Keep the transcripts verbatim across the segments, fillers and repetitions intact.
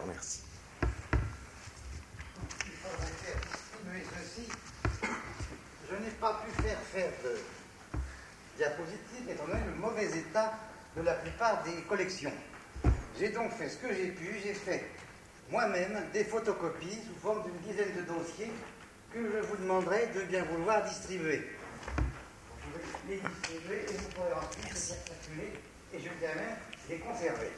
Merci. Il faudrait faire distribuer ceci. Je n'ai pas pu faire faire de diapositives étant donné le mauvais état de la plupart des collections. J'ai donc fait ce que j'ai pu. J'ai fait moi-même des photocopies sous forme d'une dizaine de dossiers que je vous demanderai de bien vouloir distribuer. Vous pouvez les distribuer et vous pourrez ensuite les faire circuler et je viens même les conserver.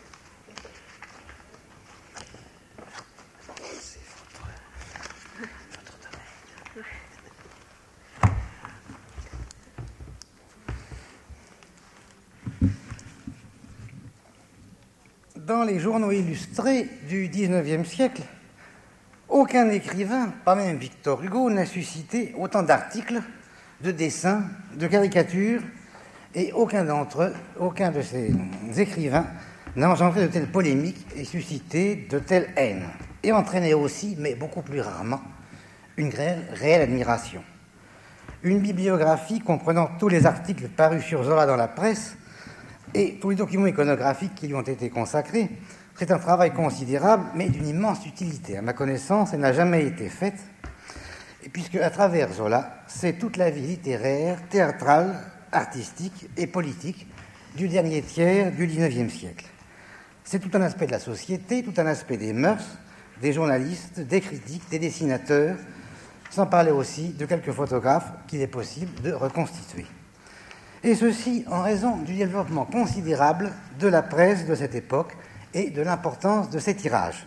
Dans les journaux illustrés du dix-neuvième siècle, aucun écrivain, pas même Victor Hugo, n'a suscité autant d'articles, de dessins, de caricatures, et aucun d'entre eux, aucun de ces écrivains n'a engendré de telles polémiques et suscité de telles haines, et entraîné aussi, mais beaucoup plus rarement, une réelle, réelle admiration. Une bibliographie comprenant tous les articles parus sur Zola dans la presse et tous les documents iconographiques qui lui ont été consacrés, c'est un travail considérable, mais d'une immense utilité. À ma connaissance, elle n'a jamais été faite, et puisque à travers Zola, c'est toute la vie littéraire, théâtrale, artistique et politique du dernier tiers du dix-neuvième siècle. C'est tout un aspect de la société, tout un aspect des mœurs, des journalistes, des critiques, des dessinateurs, sans parler aussi de quelques photographes qu'il est possible de reconstituer. Et ceci en raison du développement considérable de la presse de cette époque et de l'importance de ses tirages.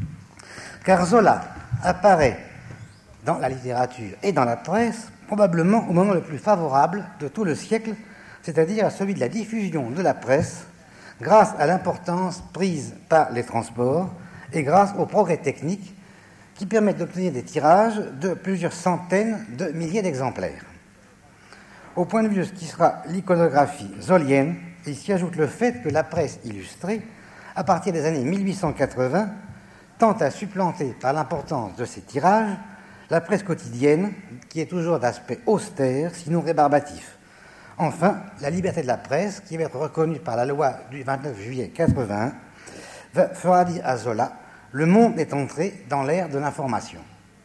Car Zola apparaît dans la littérature et dans la presse probablement au moment le plus favorable de tout le siècle, c'est-à-dire à celui de la diffusion de la presse, grâce à l'importance prise par les transports et grâce aux progrès techniques qui permettent d'obtenir des tirages de plusieurs centaines de milliers d'exemplaires. Au point de vue de ce qui sera l'iconographie zolienne, il s'y ajoute le fait que la presse illustrée, à partir des années mille huit cent quatre-vingts, tente à supplanter par l'importance de ses tirages la presse quotidienne, qui est toujours d'aspect austère, sinon rébarbatif. Enfin, la liberté de la presse, qui va être reconnue par la loi du vingt-neuf juillet quatre-vingt-un, fera dire à Zola « Le monde est entré dans l'ère de l'information ».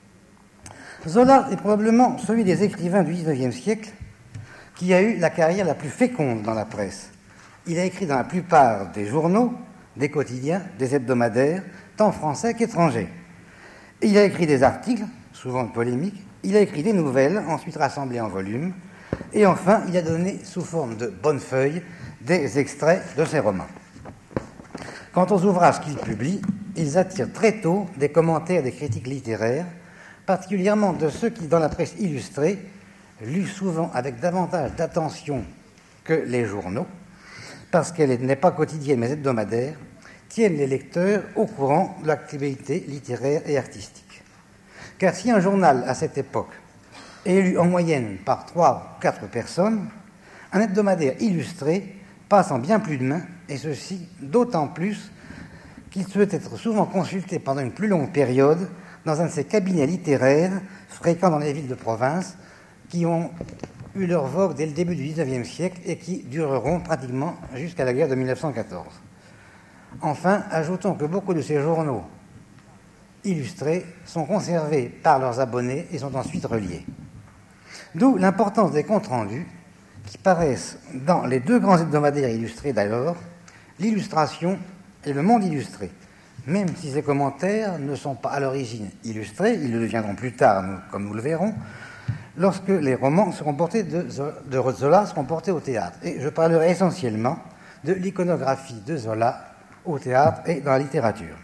Zola est probablement celui des écrivains du dix-neuvième siècle qui a eu la carrière la plus féconde dans la presse. Il a écrit dans la plupart des journaux, des quotidiens, des hebdomadaires, tant français qu'étrangers. Et il a écrit des articles, souvent polémiques, il a écrit des nouvelles, ensuite rassemblées en volumes, et enfin, il a donné, sous forme de bonnes feuilles, des extraits de ses romans. Quant aux ouvrages qu'il publie, ils attirent très tôt des commentaires des critiques littéraires, particulièrement de ceux qui, dans la presse illustrée, lus souvent avec davantage d'attention que les journaux, parce qu'elle n'est pas quotidienne mais hebdomadaire, tiennent les lecteurs au courant de l'activité littéraire et artistique. Car si un journal, à cette époque, est lu en moyenne par trois ou quatre personnes, un hebdomadaire illustré passe en bien plus de mains, et ceci d'autant plus qu'il peut être souvent consulté pendant une plus longue période dans un de ces cabinets littéraires fréquents dans les villes de province qui ont eu leur vogue dès le début du dix-neuvième siècle et qui dureront pratiquement jusqu'à la guerre de mille neuf cent quatorze. Enfin, ajoutons que beaucoup de ces journaux illustrés sont conservés par leurs abonnés et sont ensuite reliés. D'où l'importance des comptes rendus qui paraissent dans les deux grands hebdomadaires illustrés d'alors, l'Illustration et le Monde illustré. Même si ces commentaires ne sont pas à l'origine illustrés, ils le deviendront plus tard, comme nous le verrons, lorsque les romans seront portés de, de Zola seront portés au théâtre. Et je parlerai essentiellement de l'iconographie de Zola au théâtre et dans la littérature.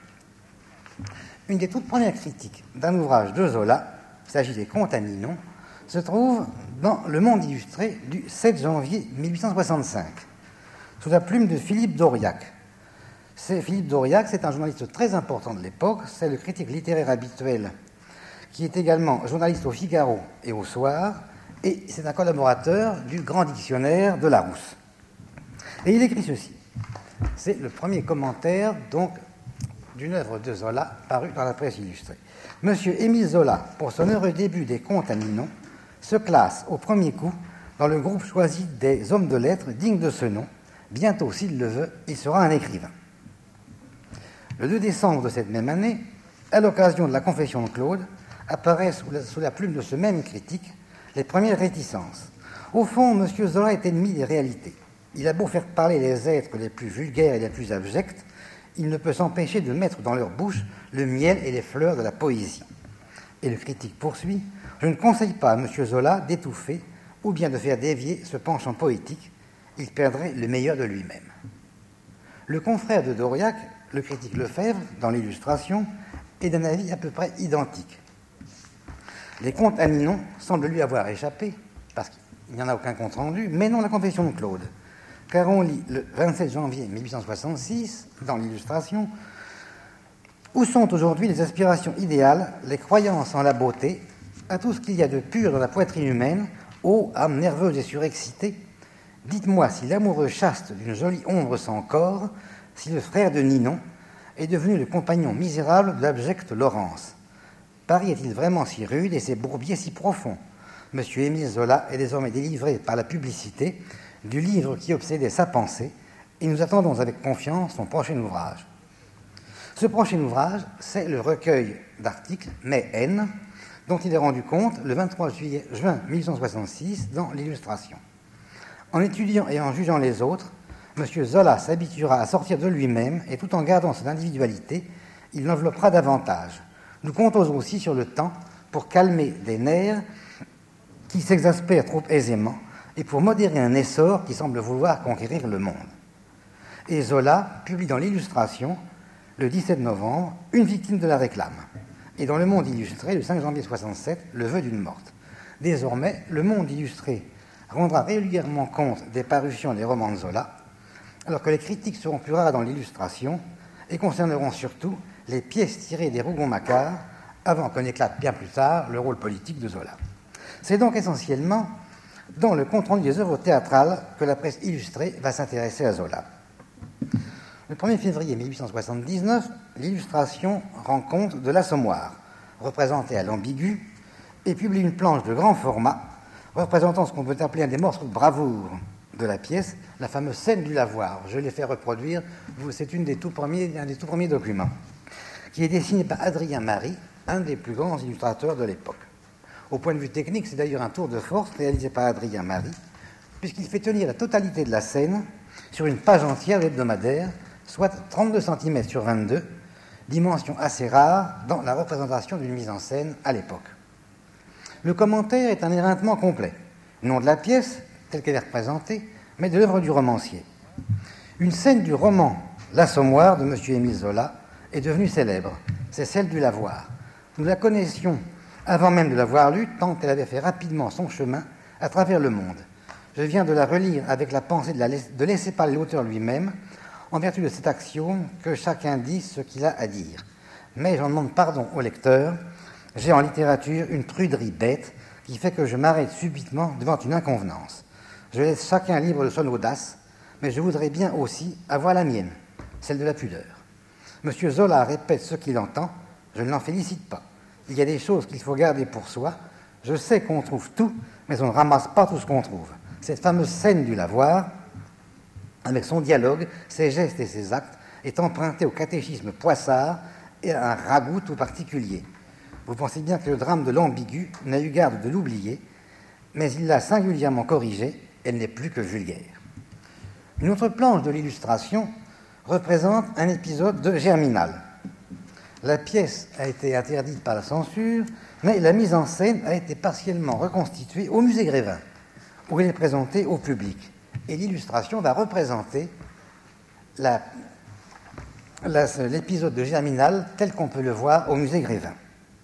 Une des toutes premières critiques d'un ouvrage de Zola, il s'agit des Contes à Ninon, se trouve dans Le Monde illustré du sept janvier mille huit cent soixante-cinq, sous la plume de Philippe d'Aurillac. C'est, Philippe d'Aurillac, c'est un journaliste très important de l'époque, c'est le critique littéraire habituel, qui est également journaliste au Figaro et au Soir, et c'est un collaborateur du Grand Dictionnaire de Larousse. Et il écrit ceci. C'est le premier commentaire, donc, d'une œuvre de Zola parue dans la presse illustrée. Monsieur Émile Zola, pour son heureux début des Contes à Ninon, se classe au premier coup dans le groupe choisi des hommes de lettres dignes de ce nom. Bientôt, s'il le veut, il sera un écrivain. Le deux décembre de cette même année, à l'occasion de la confession de Claude, apparaissent sous la, sous la plume de ce même critique les premières réticences. Au fond, M. Zola est ennemi des réalités. Il a beau faire parler les êtres les plus vulgaires et les plus abjects, il ne peut s'empêcher de mettre dans leur bouche le miel et les fleurs de la poésie. Et le critique poursuit, je ne conseille pas à M. Zola d'étouffer ou bien de faire dévier ce penchant poétique, il perdrait le meilleur de lui-même. Le confrère de Dauriac, le critique Lefebvre, dans l'Illustration, est d'un avis à peu près identique. Les contes à Ninon semblent lui avoir échappé, parce qu'il n'y en a aucun compte rendu, mais non la confession de Claude. Car on lit le vingt-sept janvier mille huit cent soixante-six, dans l'Illustration, « Où sont aujourd'hui les aspirations idéales, les croyances en la beauté, à tout ce qu'il y a de pur dans la poitrine humaine, ô âme nerveuse et surexcitée, dites-moi si l'amoureux chaste d'une jolie ombre sans corps, si le frère de Ninon est devenu le compagnon misérable de l'abjecte Laurence. Paris est-il vraiment si rude et ses bourbiers si profonds? Monsieur Émile Zola est désormais délivré par la publicité du livre qui obsédait sa pensée, et nous attendons avec confiance son prochain ouvrage. » Ce prochain ouvrage, c'est le recueil d'articles « Mais N », dont il est rendu compte le vingt-trois juin mille huit cent soixante-six dans l'Illustration. En étudiant et en jugeant les autres, M. Zola s'habituera à sortir de lui-même et tout en gardant son individualité, il l'enveloppera davantage. Nous comptons aussi sur le temps pour calmer des nerfs qui s'exaspèrent trop aisément et pour modérer un essor qui semble vouloir conquérir le monde. Et Zola publie dans l'Illustration, le dix-sept novembre, Une victime de la réclame, et dans Le Monde illustré, le cinq janvier soixante-sept, Le vœu d'une morte. Désormais, Le Monde illustré rendra régulièrement compte des parutions des romans de Zola, alors que les critiques seront plus rares dans l'Illustration et concerneront surtout les pièces tirées des Rougon-Macquart, avant qu'on éclate bien plus tard le rôle politique de Zola. C'est donc essentiellement dans le compte-rendu des œuvres théâtrales que la presse illustrée va s'intéresser à Zola. Le premier février mille huit cent soixante-dix-neuf, l'Illustration rend compte de l'Assommoir, représenté à l'ambigu, et publie une planche de grand format représentant ce qu'on peut appeler un des morceaux de bravoure de la pièce, la fameuse scène du lavoir. Je l'ai fait reproduire, c'est une des tout premiers, un des tout premiers documents, qui est dessiné par Adrien Marie, un des plus grands illustrateurs de l'époque. Au point de vue technique, c'est d'ailleurs un tour de force réalisé par Adrien Marie, puisqu'il fait tenir la totalité de la scène sur une page entière d'hebdomadaire, soit trente-deux centimètres sur vingt-deux, dimension assez rare dans la représentation d'une mise en scène à l'époque. Le commentaire est un éreintement complet, non de la pièce, telle qu'elle est représentée, mais de l'œuvre du romancier. Une scène du roman L'Assommoir de M. Émile Zola est devenue célèbre, c'est celle du lavoir. Nous la connaissions avant même de l'avoir lue, tant elle avait fait rapidement son chemin à travers le monde. Je viens de la relire avec la pensée de, la laisser, de laisser parler l'auteur lui-même, en vertu de cet axiome que chacun dise ce qu'il a à dire. Mais j'en demande pardon au lecteur, j'ai en littérature une pruderie bête qui fait que je m'arrête subitement devant une inconvenance. Je laisse chacun libre de son audace, mais je voudrais bien aussi avoir la mienne, celle de la pudeur. Monsieur Zola répète ce qu'il entend, je ne l'en félicite pas. Il y a des choses qu'il faut garder pour soi. Je sais qu'on trouve tout, mais on ne ramasse pas tout ce qu'on trouve. Cette fameuse scène du lavoir, avec son dialogue, ses gestes et ses actes, est empruntée au catéchisme Poissard et à un ragoût tout particulier. Vous pensez bien que le drame de l'ambigu n'a eu garde de l'oublier, mais il l'a singulièrement corrigé, elle n'est plus que vulgaire. Une autre planche de l'Illustration représente un épisode de Germinal. La pièce a été interdite par la censure, mais la mise en scène a été partiellement reconstituée au musée Grévin, où elle est présentée au public. Et l'Illustration va représenter la, la, l'épisode de Germinal tel qu'on peut le voir au musée Grévin.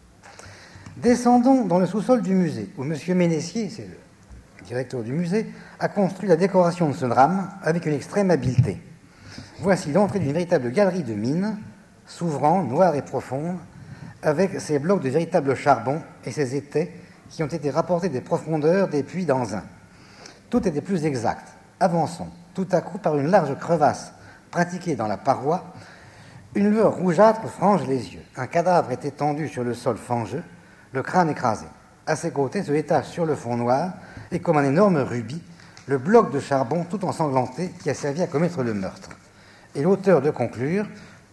Descendons dans le sous-sol du musée, où M. Ménessier, c'est le directeur du musée, a construit la décoration de ce drame avec une extrême habileté. Voici l'entrée d'une véritable galerie de mines, s'ouvrant, noire et profonde, avec ses blocs de véritable charbon et ses étais qui ont été rapportés des profondeurs des puits d'Anzin. Tout était plus exact. Avançons. Tout à coup, par une large crevasse pratiquée dans la paroi, une lueur rougeâtre frange les yeux. Un cadavre est étendu sur le sol fangeux, le crâne écrasé. À ses côtés se détache sur le fond noir, et comme un énorme rubis, le bloc de charbon tout ensanglanté qui a servi à commettre le meurtre. Et l'auteur de conclure,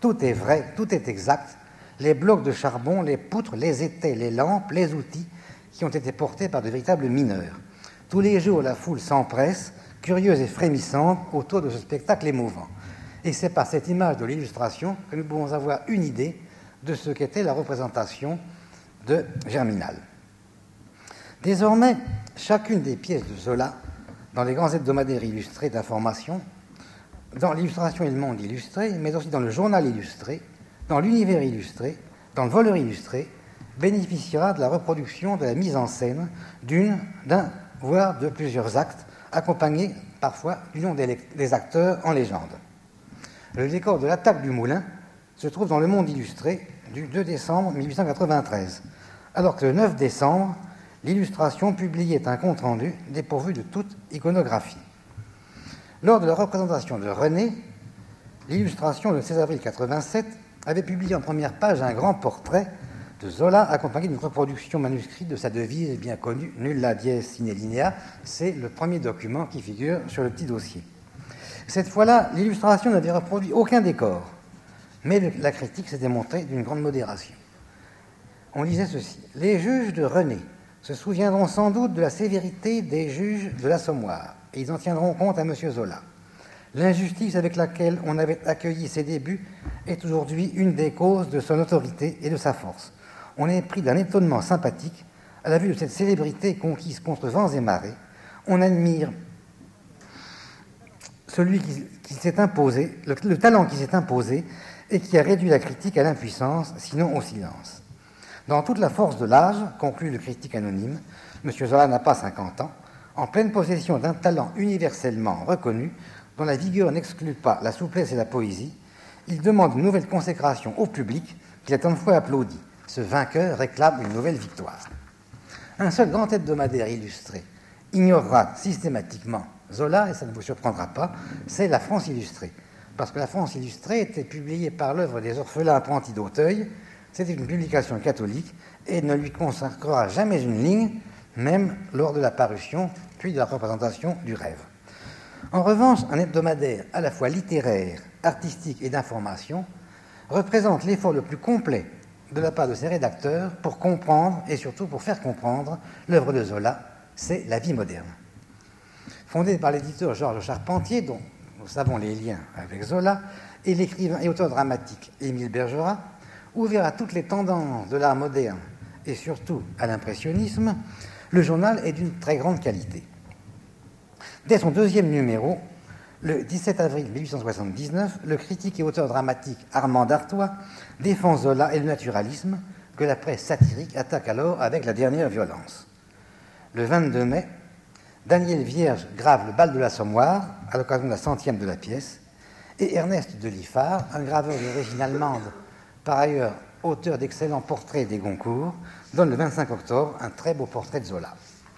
Tout est vrai, tout est exact. Les blocs de charbon, les poutres, les étais, les lampes, les outils qui ont été portés par de véritables mineurs. Tous les jours, la foule s'empresse, curieuse et frémissante, autour de ce spectacle émouvant. Et c'est par cette image de l'illustration que nous pouvons avoir une idée de ce qu'était la représentation de Germinal. Désormais, chacune des pièces de Zola, dans les grands hebdomadaires illustrés d'information, dans l'illustration et le monde illustré, mais aussi dans le journal illustré, dans l'univers illustré, dans le voleur illustré, bénéficiera de la reproduction, de la mise en scène d'une, d'un, voire de plusieurs actes, accompagnés parfois du nom des, des acteurs en légende. Le décor de l'attaque du moulin se trouve dans le monde illustré du deux décembre mille huit cent quatre-vingt-treize, alors que le neuf décembre, l'illustration publiait un compte-rendu dépourvu de toute iconographie. Lors de la représentation de René, l'illustration le seize avril mille neuf cent quatre-vingt-sept avait publié en première page un grand portrait de Zola accompagné d'une reproduction manuscrite de sa devise bien connue « Nulla dies sine linea ». C'est le premier document qui figure sur le petit dossier. Cette fois-là, l'illustration n'avait reproduit aucun décor, mais le, la critique s'était montrée d'une grande modération. On lisait ceci: « Les juges de René se souviendront sans doute de la sévérité des juges de l'Assommoir, et ils en tiendront compte à M. Zola. L'injustice avec laquelle on avait accueilli ses débuts est aujourd'hui une des causes de son autorité et de sa force. On est pris d'un étonnement sympathique à la vue de cette célébrité conquise contre vents et marées. On admire celui qui, qui s'est imposé, le, le talent qui s'est imposé et qui a réduit la critique à l'impuissance, sinon au silence. Dans toute la force de l'âge, conclut le critique anonyme, M. Zola n'a pas cinquante ans, en pleine possession d'un talent universellement reconnu, dont la vigueur n'exclut pas la souplesse et la poésie, il demande une nouvelle consécration au public qu'il a tant de fois applaudi. Ce vainqueur réclame une nouvelle victoire. Un seul grand hebdomadaire illustré ignorera systématiquement Zola, et ça ne vous surprendra pas, c'est La France illustrée. Parce que La France illustrée était publiée par l'œuvre des orphelins apprentis d'Auteuil. C'était une publication catholique et ne lui consacrera jamais une ligne, même lors de la parution, puis de la représentation du rêve. En revanche, un hebdomadaire à la fois littéraire, artistique et d'information représente l'effort le plus complet de la part de ses rédacteurs pour comprendre et surtout pour faire comprendre l'œuvre de Zola, c'est La vie moderne. Fondé par l'éditeur Georges Charpentier, dont nous savons les liens avec Zola, et l'écrivain et auteur dramatique Émile Bergerac, ouvert à toutes les tendances de l'art moderne et surtout à l'impressionnisme, le journal est d'une très grande qualité. Dès son deuxième numéro, le dix-sept avril mille huit cent soixante-dix-neuf, le critique et auteur dramatique Armand d'Artois défend Zola et le naturalisme, que la presse satirique attaque alors avec la dernière violence. Le vingt-deux mai, Daniel Vierge grave le bal de l'Assommoir à l'occasion de la centième de la pièce, et Ernest de Liffard, un graveur d'origine allemande, par ailleurs auteur d'excellents portraits des Goncourt, donne le vingt-cinq octobre un très beau portrait de Zola.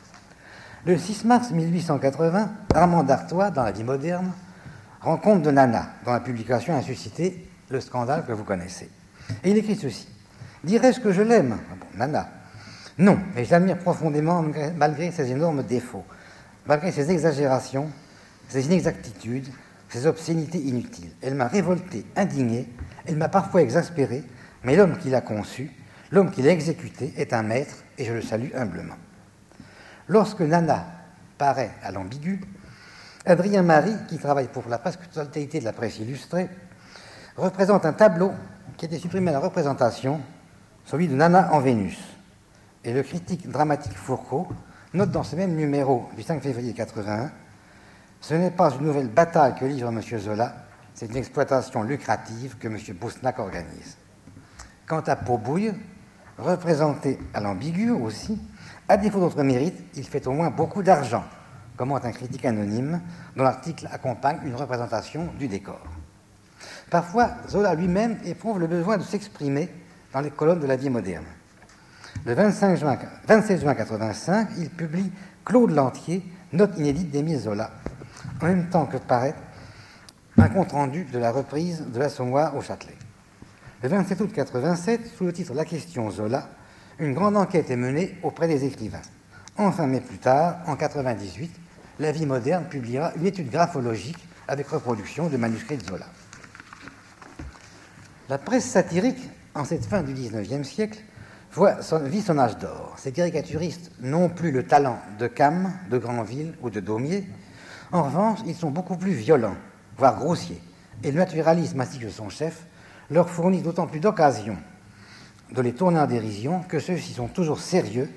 Le six mars mille huit cent quatre-vingts, Armand d'Artois, dans La vie moderne, rend compte de Nana, dont la publication a suscité le scandale que vous connaissez. Et il écrit ceci: « Dirais-je que je l'aime ? Bon, Nana. Non, mais je l'admire profondément malgré ses énormes défauts, malgré ses exagérations, ses inexactitudes, ses obscénités inutiles. Elle m'a révolté, indigné, elle m'a parfois exaspéré, mais l'homme qui l'a conçu, l'homme qui l'a exécuté est un maître et je le salue humblement. » Lorsque Nana paraît à l'Ambigu, Adrien Marie, qui travaille pour la presque totalité de la presse illustrée, représente un tableau qui a été supprimé à la représentation, celui de Nana en Vénus. Et le critique dramatique Fourcault note dans ce même numéro du cinq février quatre-vingt-un: « Ce n'est pas une nouvelle bataille que livre M. Zola, c'est une exploitation lucrative que M. Bousnac organise. » Quant à Paubouille, représenté à l'Ambigu aussi, à défaut d'autres mérites, il fait au moins beaucoup d'argent, commente un critique anonyme dont l'article accompagne une représentation du décor. Parfois, Zola lui-même éprouve le besoin de s'exprimer dans les colonnes de La vie moderne. Le vingt-cinq juin, vingt-sept juin quatre-vingt-cinq, il publie Claude Lantier, note inédite d'Émile Zola, en même temps que paraît un compte-rendu de la reprise de l'Assommoir au Châtelet. Le vingt-sept août quatre-vingt-sept, sous le titre La question Zola, une grande enquête est menée auprès des écrivains. Enfin, mais plus tard, en quatre-vingt-dix-huit, La vie moderne publiera une étude graphologique avec reproduction de manuscrits de Zola. La presse satirique, en cette fin du dix-neuvième siècle, voit son, vit son âge d'or. Ces caricaturistes n'ont plus le talent de Cam, de Granville ou de Daumier. En revanche, ils sont beaucoup plus violents, voire grossiers. Et le naturalisme, ainsi que son chef, leur fournit d'autant plus d'occasions de les tourner en dérision que ceux-ci sont toujours sérieux,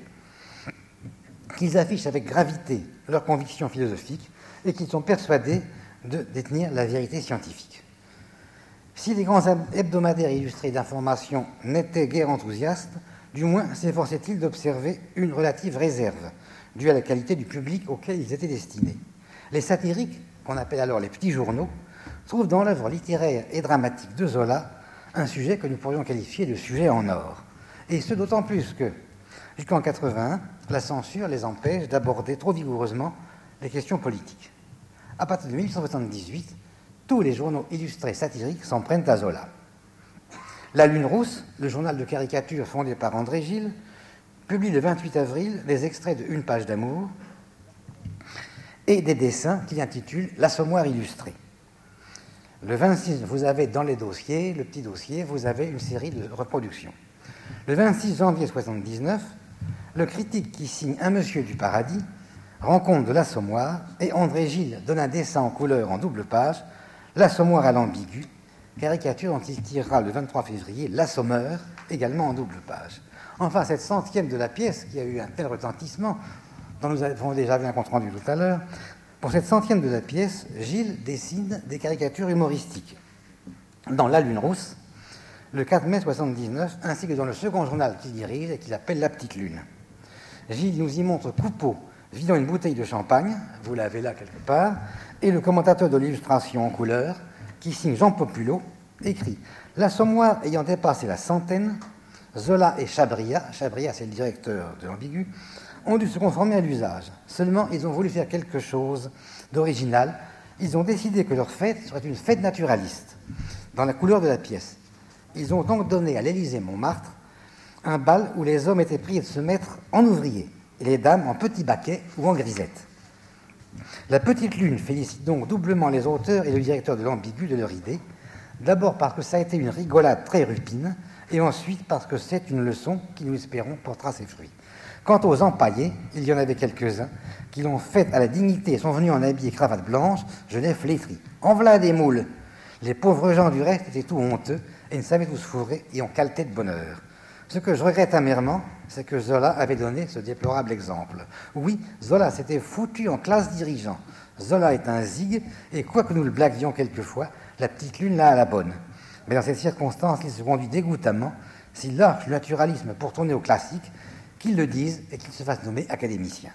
qu'ils affichent avec gravité leurs convictions philosophiques et qu'ils sont persuadés de détenir la vérité scientifique. Si les grands hebdomadaires illustrés d'information n'étaient guère enthousiastes, du moins s'efforçaient-ils d'observer une relative réserve, due à la qualité du public auquel ils étaient destinés. Les satiriques, qu'on appelle alors les petits journaux, trouvent dans l'œuvre littéraire et dramatique de Zola un sujet que nous pourrions qualifier de sujet en or. Et ce d'autant plus que, jusqu'en quatre-vingt-un, la censure les empêche d'aborder trop vigoureusement les questions politiques. À partir de mille huit cent soixante-dix-huit, tous les journaux illustrés satiriques s'en prennent à Zola. La Lune rousse, le journal de caricature fondé par André Gide, publie le vingt-huit avril les extraits de Une page d'amour et des dessins qu'il intitule L'Assommoir illustré. Le vingt-six, vous avez dans les dossiers, le petit dossier, vous avez une série de reproductions. Le vingt-six janvier soixante-dix-neuf, le critique qui signe Un monsieur du paradis rend compte de l'Assommoir et André Gide donne un dessin en couleur en double page, L'Assommoir à l'ambigu, caricature dont il tirera le vingt-trois février L'Assommeur, également en double page. Enfin, cette centième de la pièce, qui a eu un tel retentissement, dont nous avons déjà vu un compte-rendu tout à l'heure, pour cette centième de la pièce, Gide dessine des caricatures humoristiques. Dans La Lune rousse, le quatre mai soixante-dix-neuf, ainsi que dans le second journal qu'il dirige et qu'il appelle La Petite Lune. Gide nous y montre Coupeau vidant une bouteille de champagne, vous l'avez là quelque part, et le commentateur de l'illustration en couleur, qui signe Jean Populot, écrit « L'Assommoir ayant dépassé la centaine, Zola et Chabriat, Chabriat c'est le directeur de l'ambigu, ont dû se conformer à l'usage. Seulement, ils ont voulu faire quelque chose d'original. Ils ont décidé que leur fête serait une fête naturaliste, dans la couleur de la pièce. Ils ont donc donné à l'Élysée-Montmartre un bal où les hommes étaient priés de se mettre en ouvriers et les dames en petits baquets ou en grisettes. La Petite Lune félicite donc doublement les auteurs et le directeur de l'ambigu de leur idée, d'abord parce que ça a été une rigolade très rupine, et ensuite parce que c'est une leçon qui, nous espérons, portera ses fruits. Quant aux empaillés, il y en avait quelques-uns qui l'ont faite à la dignité et sont venus en habit et cravate blanche, je l'ai flétri. En voilà des moules. Les pauvres gens du reste étaient tout honteux et ne savaient où se fourrer et on caletait de bonheur. Ce que je regrette amèrement, c'est que Zola avait donné ce déplorable exemple. Oui, Zola s'était foutu en classe dirigeant. Zola est un zig, et quoique nous le blaguions quelquefois, la petite lune l'a à la bonne. Mais dans ces circonstances, il se conduit dégoûtamment, s'il lâche le naturalisme pour tourner au classique, qu'il le dise et qu'il se fasse nommer académicien.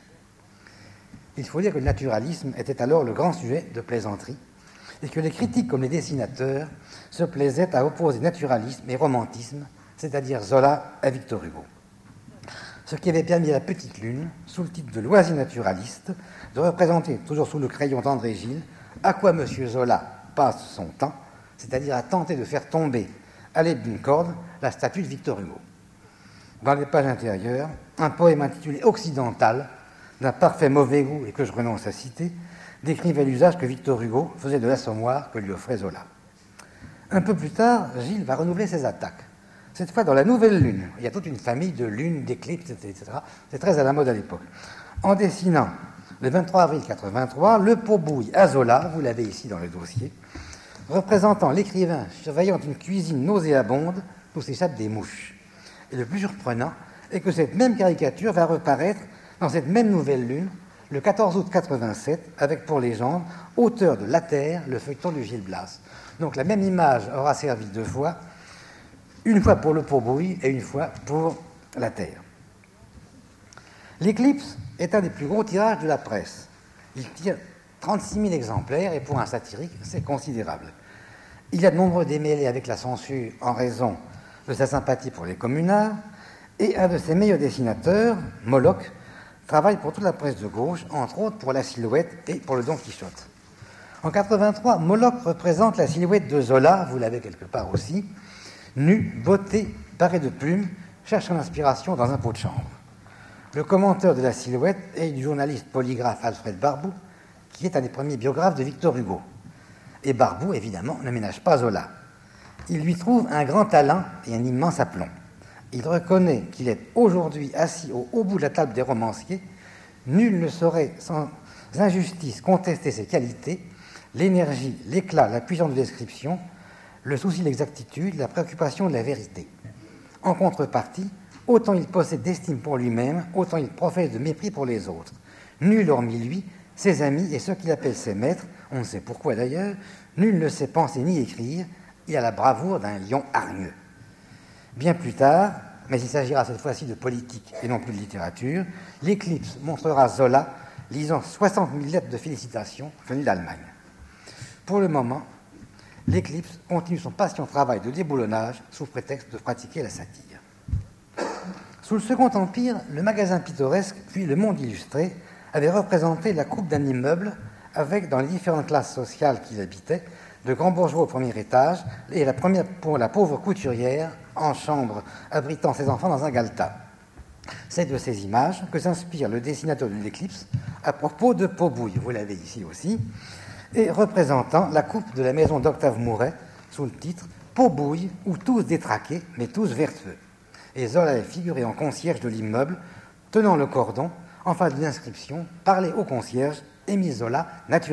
Il faut dire que le naturalisme était alors le grand sujet de plaisanterie, et que les critiques comme les dessinateurs se plaisaient à opposer naturalisme et romantisme, c'est-à-dire Zola à Victor Hugo. Ce qui avait permis à la Petite Lune, sous le titre de Loisir naturaliste, de représenter, toujours sous le crayon d'André Gide, à quoi M. Zola passe son temps, c'est-à-dire à tenter de faire tomber, à l'aide d'une corde, la statue de Victor Hugo. Dans les pages intérieures, un poème intitulé Occidental, d'un parfait mauvais goût et que je renonce à citer, décrivait l'usage que Victor Hugo faisait de l'assommoir que lui offrait Zola. Un peu plus tard, Gide va renouveler ses attaques. Cette fois dans la Nouvelle Lune. Il y a toute une famille de lunes, d'éclipses, et cetera. C'est très à la mode à l'époque. En dessinant, le vingt-trois avril quatre-vingt-trois, le pot-bouille à Zola, vous l'avez ici dans le dossier, représentant l'écrivain surveillant une cuisine nauséabonde où s'échappent des mouches. Et le plus surprenant est que cette même caricature va reparaître dans cette même Nouvelle Lune, le quatorze août quatre-vingt-sept, avec pour légende « Auteur de La Terre, le feuilleton de Gil Blas ». Donc la même image aura servi deux fois, une fois pour le pot-bouille et une fois pour la Terre. L'Éclipse est un des plus gros tirages de la presse. Il tire trente-six mille exemplaires et pour un satirique, c'est considérable. Il y a de nombreux démêlés avec la censure en raison de sa sympathie pour les communards et un de ses meilleurs dessinateurs, Moloch, travaille pour toute la presse de gauche, entre autres pour La Silhouette et pour le Don Quichotte. En quatre-vingt-trois, Moloch représente la silhouette de Zola, vous l'avez quelque part aussi, nu, beauté, paré de plumes, cherchant l'inspiration dans un pot de chambre. Le commentateur de La Silhouette est du journaliste polygraphe Alfred Barboux, qui est un des premiers biographes de Victor Hugo. Et Barboux, évidemment, ne ménage pas Zola. Il lui trouve un grand talent et un immense aplomb. Il reconnaît qu'il est aujourd'hui assis au haut bout de la table des romanciers. Nul ne saurait sans injustice contester ses qualités, l'énergie, l'éclat, la puissance de description, le souci de l'exactitude, la préoccupation de la vérité. En contrepartie, autant il possède d'estime pour lui-même, autant il professe de mépris pour les autres. Nul hormis lui, ses amis et ceux qu'il appelle ses maîtres, on ne sait pourquoi d'ailleurs, nul ne sait penser ni écrire, il a la bravoure d'un lion hargneux. Bien plus tard, mais il s'agira cette fois-ci de politique et non plus de littérature, l'Éclipse montrera Zola lisant soixante mille lettres de félicitations venues d'Allemagne. Pour le moment, l'Éclipse continue son patient travail de déboulonnage sous prétexte de pratiquer la satire. Sous le Second Empire, le magasin pittoresque, puis le Monde illustré, avait représenté la coupe d'un immeuble avec, dans les différentes classes sociales qu'il habitait, de grands bourgeois au premier étage et la première pour la pauvre couturière en chambre abritant ses enfants dans un galetas. C'est de ces images que s'inspire le dessinateur de l'Éclipse à propos de Pot-Bouille, vous l'avez ici aussi, et représentant la coupe de la maison d'Octave Mouret sous le titre « Pot-Bouille, où tous détraqués, mais tous vertueux ». Et Zola est figuré en concierge de l'immeuble, tenant le cordon en face d'une inscription « Parlez au concierge, Émile Zola, naturaliste ».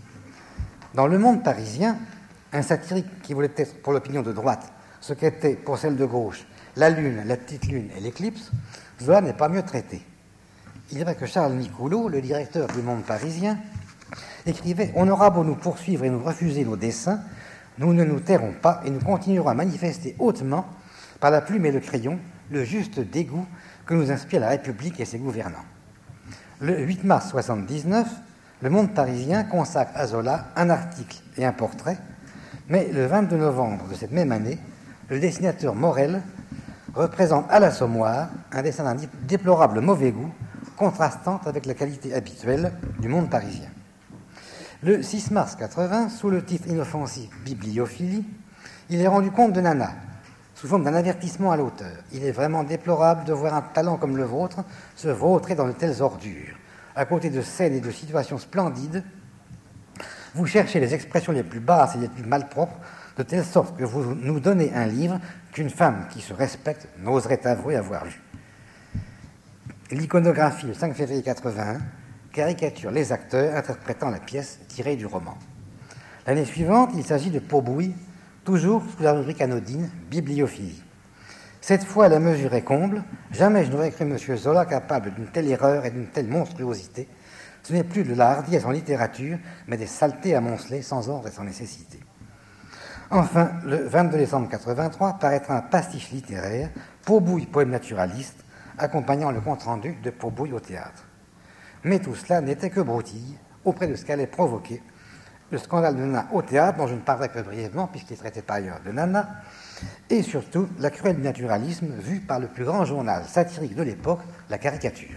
Dans Le Monde parisien, un satirique qui voulait être pour l'opinion de droite ce qu'était pour celle de gauche la Lune, la petite Lune et l'éclipse, Zola n'est pas mieux traité. Il est vrai que Charles Nicoulot, le directeur du Monde parisien, écrivait « On aura beau nous poursuivre et nous refuser nos dessins, nous ne nous tairons pas et nous continuerons à manifester hautement, par la plume et le crayon, le juste dégoût que nous inspire la République et ses gouvernants. » Le huit mars soixante-dix-neuf, Le Monde parisien consacre à Zola un article et un portrait, mais le vingt-deux novembre de cette même année, le dessinateur Morel représente à l'Assommoir un dessin d'un déplorable mauvais goût, contrastant avec la qualité habituelle du Monde parisien. Le six mars quatre-vingts, sous le titre inoffensif « Bibliophilie », il est rendu compte de Nana, sous forme d'un avertissement à l'auteur. Il est vraiment déplorable de voir un talent comme le vôtre se vautrer dans de telles ordures. À côté de scènes et de situations splendides, vous cherchez les expressions les plus basses et les plus malpropres, de telle sorte que vous nous donnez un livre qu'une femme qui se respecte n'oserait avouer avoir lu. L'iconographie, le cinq février quatre-vingt-un, caricature les acteurs interprétant la pièce tirée du roman. L'année suivante, il s'agit de Pot-Bouille, toujours sous la rubrique anodine « Bibliophilie ». Cette fois, la mesure est comble. Jamais je n'aurais cru M. Zola capable d'une telle erreur et d'une telle monstruosité. Ce n'est plus de la hardiesse en littérature, mais des saletés amoncelées sans ordre et sans nécessité. Enfin, le vingt-deux décembre quatre-vingt-trois, paraîtra un pastiche littéraire, Pot-Bouille, poème naturaliste, accompagnant le compte-rendu de Pot-Bouille au théâtre. Mais tout cela n'était que broutille auprès de ce qu'allait provoquer le scandale de Nana au théâtre, dont je ne parlerai que brièvement, puisqu'il traitait par ailleurs de Nana, et surtout la cruelle du naturalisme vue par le plus grand journal satirique de l'époque, La Caricature.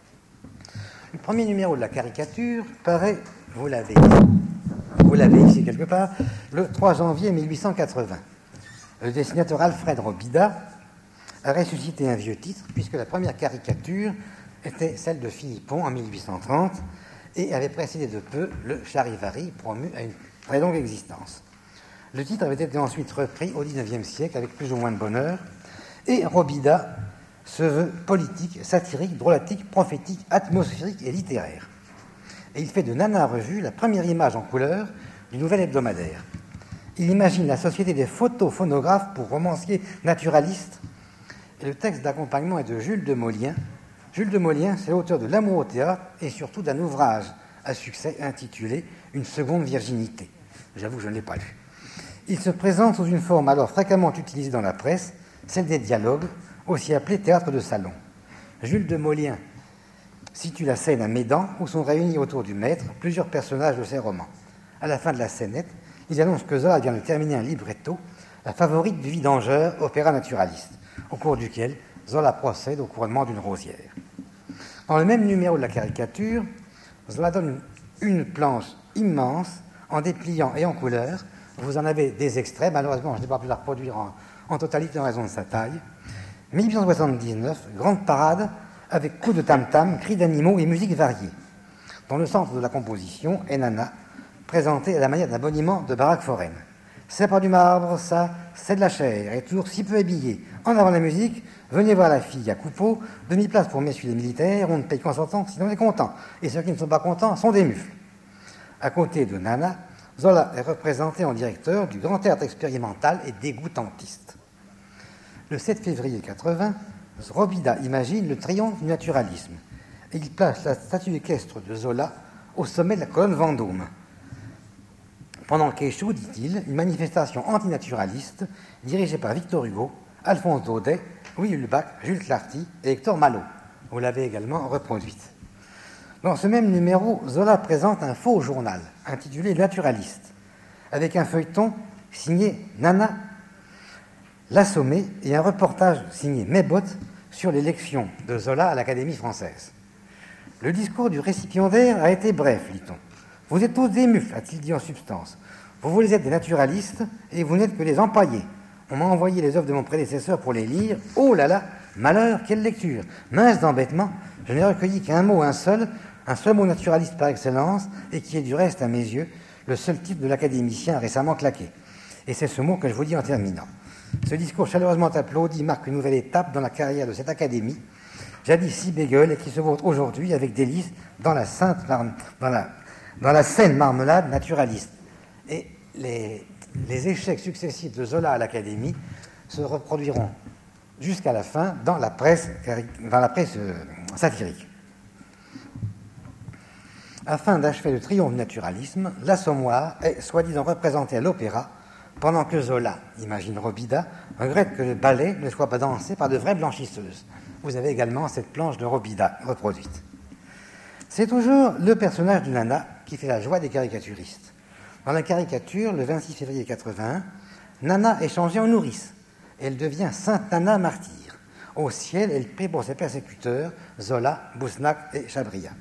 Le premier numéro de La Caricature paraît, vous l'avez vous l'avez ici quelque part, le trois janvier mille huit cent quatre-vingts. Le dessinateur Alfred Robida a ressuscité un vieux titre, puisque la première caricature était celle de Philippon en mille huit cent trente et avait précédé de peu le Charivari, promu à une très longue existence. Le titre avait été ensuite repris au dix-neuvième siècle avec plus ou moins de bonheur, et Robida se veut politique, satirique, drôlatique, prophétique, atmosphérique et littéraire. Et il fait de Nana Revue la première image en couleur du nouvel hebdomadaire. Il imagine la société des photophonographes pour romanciers naturalistes, et le texte d'accompagnement est de Jules de Maulien. Jules de Maulien, c'est l'auteur de L'amour au théâtre et surtout d'un ouvrage à succès intitulé Une seconde virginité. J'avoue que je ne l'ai pas lu. Il se présente sous une forme alors fréquemment utilisée dans la presse, celle des dialogues, aussi appelée théâtre de salon. Jules de Maulien situe la scène à Médan, où sont réunis autour du maître plusieurs personnages de ses romans. À la fin de la scénette, il annonce que Zola vient de terminer un libretto, la favorite du vidangeur, opéra naturaliste, au cours duquel Zola procède au couronnement d'une rosière. Dans le même numéro de La Caricature, Zola donne une, une planche immense, en dépliant et en couleur. Vous en avez des extraits, malheureusement je n'ai pas pu la reproduire en, en totalité en raison de sa taille. mille huit cent soixante-dix-neuf, grande parade, avec coups de tam-tam, cris d'animaux et musique variée. Dans le centre de la composition est Nana, présentée à la manière d'un monument de baraque foraine. c'est pas du marbre, ça, c'est de la chair, et toujours si peu habillé. En avant la musique, venez voir la fille à Coupeau, demi-place pour messieurs les militaires, on ne paye qu'en sortant, sinon on est content. Et ceux qui ne sont pas contents sont des mufles. À côté de Nana, Zola est représenté en directeur du Grand Théâtre expérimental et dégoûtantiste. Le sept février quatre-vingts, Robida imagine le triomphe du naturalisme et il place la statue équestre de Zola au sommet de la colonne Vendôme. Pendant qu'échoue, dit-il, une manifestation antinaturaliste dirigée par Victor Hugo, Alphonse Daudet, Louis Hulbach, Jules Clarty et Hector Malot. Vous l'avez également reproduite. Dans ce même numéro, Zola présente un faux journal intitulé Naturaliste, avec un feuilleton signé Nana L'Assommé et un reportage signé Mébot sur l'élection de Zola à l'Académie française. Le discours du récipiendaire a été bref, lit-on. Vous êtes tous des mufles, a-t-il dit en substance. Vous voulez être des naturalistes et vous n'êtes que des empaillés. On m'a envoyé les œuvres de mon prédécesseur pour les lire. Oh là là, malheur, quelle lecture! Mince d'embêtement, je n'ai recueilli qu'un mot, un seul, un seul mot naturaliste par excellence, et qui est du reste, à mes yeux, le seul titre de l'académicien récemment claqué. Et c'est ce mot que je vous dis en terminant. Ce discours chaleureusement applaudi marque une nouvelle étape dans la carrière de cette académie, jadis si bégueule et qui se vote aujourd'hui avec délice dans la, sainte mar... dans la... dans la saine marmelade naturaliste. Et les... les échecs successifs de Zola à l'Académie se reproduiront jusqu'à la fin dans la presse, dans la presse satirique. Afin d'achever le triomphe du naturalisme, l'Assommoir est soi-disant représenté à l'opéra, pendant que Zola, imagine Robida, regrette que le ballet ne soit pas dansé par de vraies blanchisseuses. Vous avez également cette planche de Robida reproduite. C'est toujours le personnage de Nana qui fait la joie des caricaturistes. Dans la caricature, le vingt-six février quatre-vingt-un, Nana est changée en nourrice. Elle devient Sainte Nana martyre. Au ciel, elle prie pour ses persécuteurs, Zola, Bousnac et Chabrias.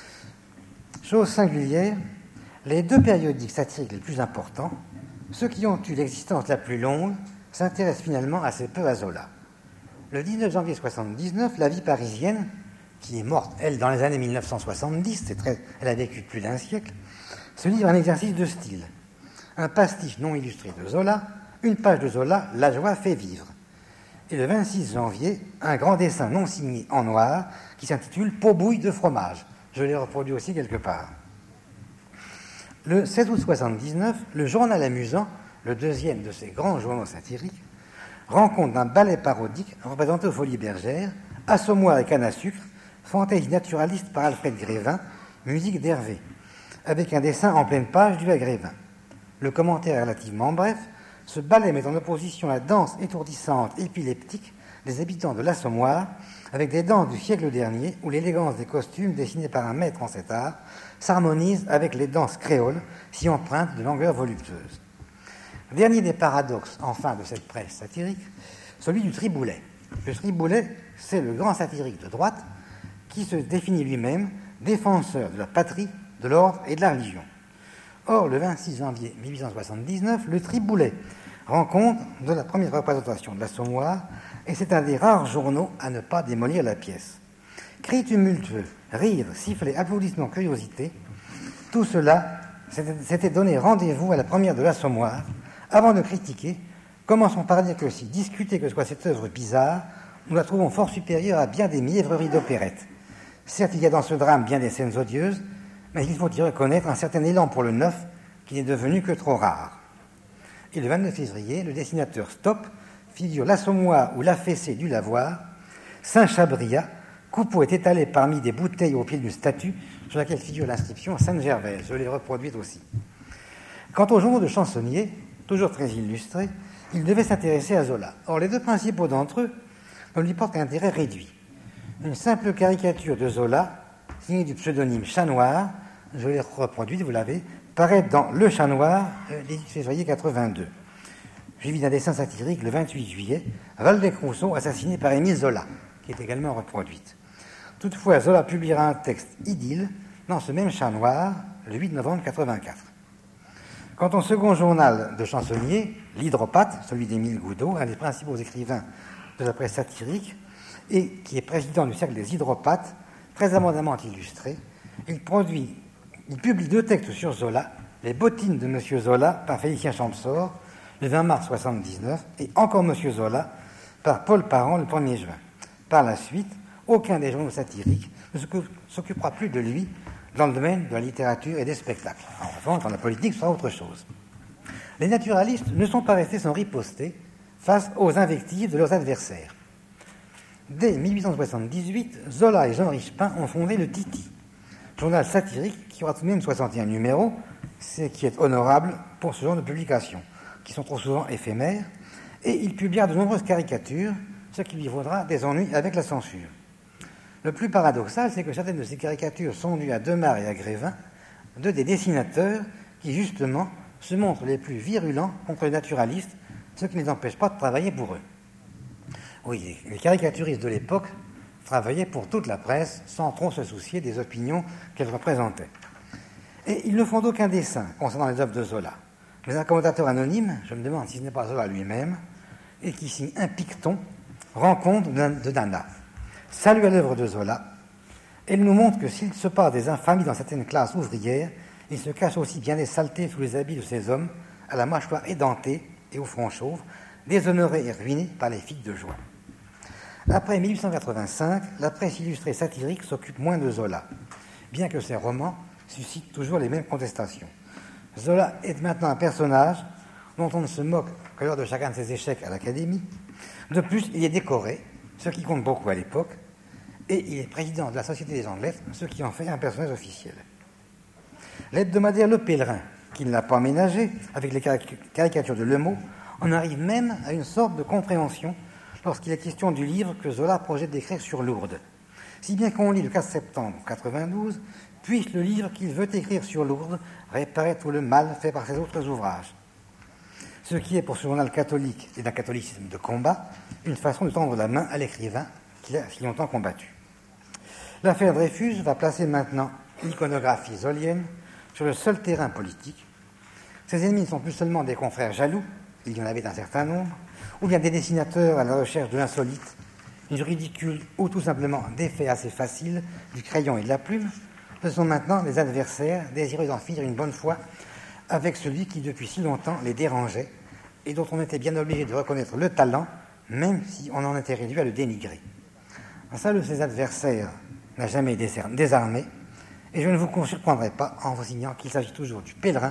Chose singulière, les deux périodiques satiriques les plus importants, ceux qui ont eu l'existence la plus longue, s'intéressent finalement assez peu à Zola. Le dix-neuf janvier soixante-dix-neuf, La vie parisienne, qui est morte, elle, dans les années mille neuf cent soixante-dix, c'est très, elle a vécu plus d'un siècle, se livre un exercice de style. Un pastiche non illustré de Zola, une page de Zola, La joie fait vivre. Et le vingt-six janvier, un grand dessin non signé en noir qui s'intitule Pot bouille de fromage. Je l'ai reproduit aussi quelque part. Le seize août soixante-dix-neuf, le journal amusant, le deuxième de ces grands journaux satiriques, rend compte d'un ballet parodique représenté aux Folies Bergères, Assommoir et canne à sucre, fantaisie naturaliste par Alfred Grévin, musique d'Hervé, avec un dessin en pleine page dû à Grévin. Le commentaire est relativement bref. Ce ballet met en opposition la danse étourdissante, épileptique des habitants de l'Assommoir, avec des danses du siècle dernier où l'élégance des costumes dessinés par un maître en cet art s'harmonise avec les danses créoles si empreintes de longueur voluptueuse. Dernier des paradoxes, enfin, de cette presse satirique, celui du Triboulet. Le Triboulet, c'est le grand satirique de droite qui se définit lui-même défenseur de la patrie, de l'ordre et de la religion. Or, le vingt-six janvier mille huit cent soixante-dix-neuf, le Triboulet rend compte de la première représentation de l'Assommoir et c'est un des rares journaux à ne pas démolir la pièce. Cris tumultueux, rires, sifflets, applaudissements, curiosité, tout cela s'était donné rendez-vous à la première de l'Assommoir. Avant de critiquer, commençons par dire que si discuter que soit cette œuvre bizarre, nous la trouvons fort supérieure à bien des mièvreries d'opérette. Certes, il y a dans ce drame bien des scènes odieuses, mais il faut y reconnaître un certain élan pour le neuf qui n'est devenu que trop rare. Et le vingt-neuf février, le dessinateur Stop figure l'Assommoir ou l'affaissé du lavoir, Saint-Chabrias, Coupeau est étalé parmi des bouteilles au pied d'une statue sur laquelle figure l'inscription Sainte-Gervaise. Je l'ai reproduite aussi. Quant aux journaux de chansonniers, toujours très illustrés, ils devaient s'intéresser à Zola. Or, les deux principaux d'entre eux ne lui portent qu'un intérêt réduit. Une simple caricature de Zola, signée du pseudonyme Chat Noir, je l'ai reproduite, vous l'avez, paraît dans Le Chat Noir, le dix-huit février quatre-vingt-deux. Suivi d'un dessin satirique le vingt-huit juillet, Waldeck-Rousseau, assassiné par Émile Zola, qui est également reproduite. Toutefois, Zola publiera un texte idylle dans ce même Chat Noir, le huit novembre quatre-vingt-quatre. Quant au second journal de chansonnier, L'Hydropathe, celui d'Émile Goudot, un des principaux écrivains de la presse satirique, et qui est président du cercle des Hydropathes, très abondamment illustré, il, produit, il publie deux textes sur Zola, Les bottines de Monsieur Zola par Félicien Champsor, le vingt mars soixante-dix-neuf, et encore Monsieur Zola par Paul Parent le premier juin. Par la suite, aucun des journaux satiriques ne s'occupera plus de lui dans le domaine de la littérature et des spectacles. En revanche, dans la politique, ce sera autre chose. Les naturalistes ne sont pas restés sans riposter face aux invectives de leurs adversaires. Dès mille huit cent soixante-dix-huit, Zola et Jean Richepin ont fondé le Titi, journal satirique qui aura tout de même soixante et un numéros, ce qui est honorable pour ce genre de publications, qui sont trop souvent éphémères, et il publiera de nombreuses caricatures, ce qui lui vaudra des ennuis avec la censure. Le plus paradoxal, c'est que certaines de ces caricatures sont dues à Demare et à Grévin, deux des dessinateurs qui, justement, se montrent les plus virulents contre les naturalistes, ce qui ne les empêche pas de travailler pour eux. Oui, les caricaturistes de l'époque travaillaient pour toute la presse sans trop se soucier des opinions qu'elle représentait. Et ils ne font aucun dessin concernant les œuvres de Zola. Mais un commentateur anonyme, je me demande si ce n'est pas Zola lui-même, et qui signe un picton, rend compte de Nana. Salut à l'œuvre de Zola. Elle nous montre que s'il se passe des infamies dans certaines classes ouvrières, il se cache aussi bien des saletés sous les habits de ces hommes, à la mâchoire édentée et au front chauve, déshonorés et ruinés par les filles de joie. Après mille huit cent quatre-vingt-cinq, la presse illustrée satirique s'occupe moins de Zola, bien que ses romans suscitent toujours les mêmes contestations. Zola est maintenant un personnage dont on ne se moque que lors de chacun de ses échecs à l'Académie. De plus, il est décoré, ce qui compte beaucoup à l'époque, et il est président de la Société des gens de lettres, ce qui en fait un personnage officiel. L'hebdomadaire Le Pèlerin, qui ne l'a pas aménagé, avec les caricatures de Lemot, en arrive même à une sorte de compréhension lorsqu'il est question du livre que Zola projette d'écrire sur Lourdes. Si bien qu'on lit le quatre septembre quatre-vingt-douze, puisse le livre qu'il veut écrire sur Lourdes réparer tout le mal fait par ses autres ouvrages. Ce qui est pour ce journal catholique et d'un catholicisme de combat, une façon de tendre la main à l'écrivain qui a si longtemps combattu. L'affaire Dreyfus va placer maintenant l'iconographie zolienne sur le seul terrain politique. Ses ennemis ne sont plus seulement des confrères jaloux, il y en avait un certain nombre, ou bien des dessinateurs à la recherche de l'insolite, du ridicule ou tout simplement des faits assez faciles du crayon et de la plume. Ce sont maintenant des adversaires désireux d'en finir une bonne fois avec celui qui depuis si longtemps les dérangeait et dont on était bien obligé de reconnaître le talent, même si on en était réduit à le dénigrer. Un seul de ces adversaires n'a jamais désarmé, et je ne vous surprendrai pas en vous signant qu'il s'agit toujours du Pèlerin,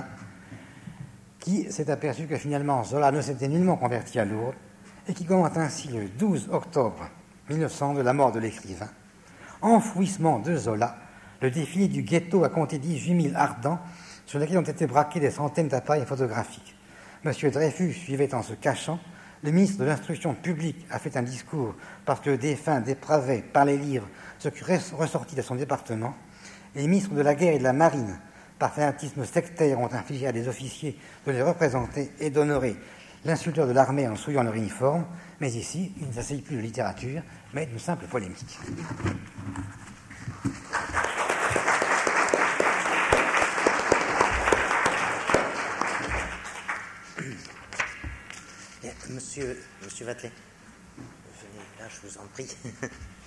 qui s'est aperçu que finalement Zola ne s'était nullement converti à Lourdes, et qui commente ainsi le douze octobre mille neuf cents de la mort de l'écrivain. Enfouissement de Zola, le défilé du ghetto a compté dix-huit mille ardents, sur lesquels ont été braqués des centaines d'appareils photographiques. Monsieur Dreyfus suivait en se cachant. Le ministre de l'Instruction publique a fait un discours parce que le défunt dépravait par les livres ce qui ressortit de son département. Les ministres de la Guerre et de la Marine, par fanatisme sectaire, ont infligé à des officiers de les représenter et d'honorer l'insulteur de l'armée en souillant leur uniforme. Mais ici, il ne s'agit plus de littérature, mais d'une simple polémique. Monsieur, monsieur Vatelet, venez là, je vous en prie.